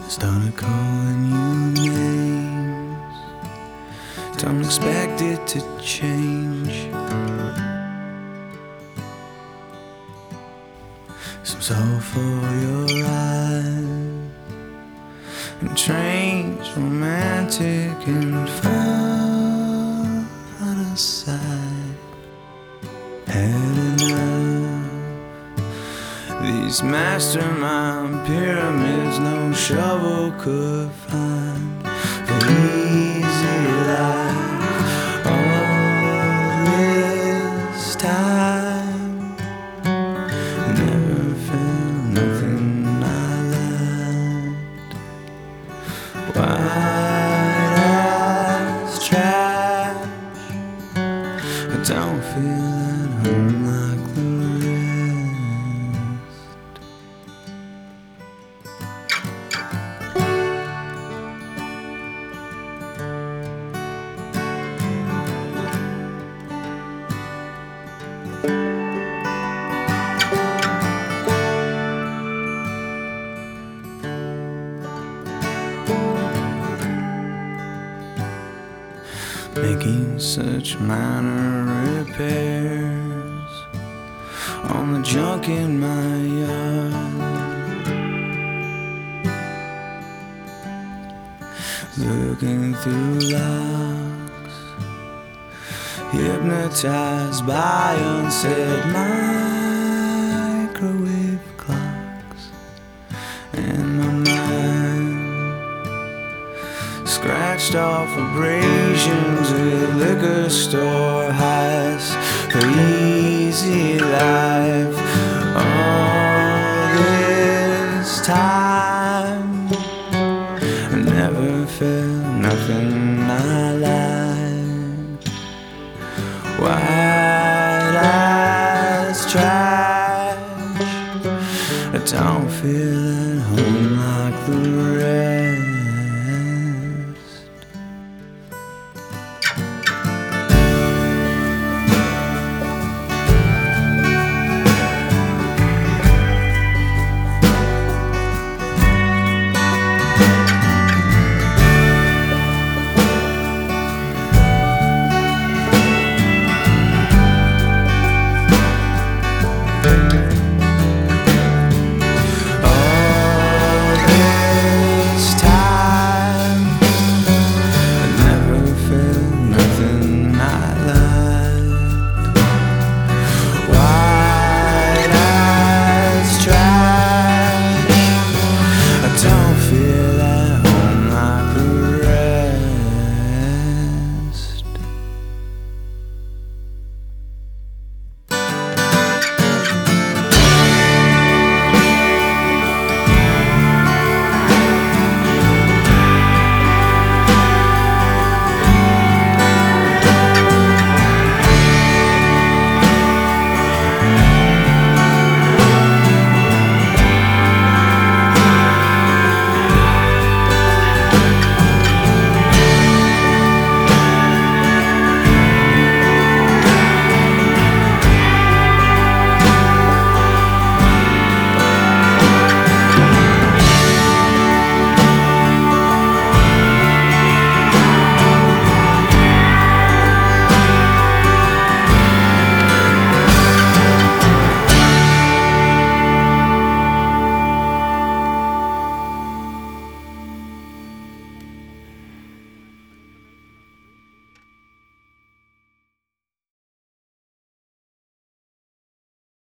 Started calling you names. Don't expect it to change. Some salt for your eyes, and trains romantic and far out of sight. Had enough. These mastermind pyramids no shovel could find for easy life. All this time, never felt nothing I liked. White as trash, I don't feel at home like the rest. Making such minor repairs on the junk in my yard, looking through locks, hypnotized by unsaid microwave clocks, and my mind scratched off abrasions with liquor store highs for easy life. All this time, I never felt nothing I liked. White as trash, I don't feel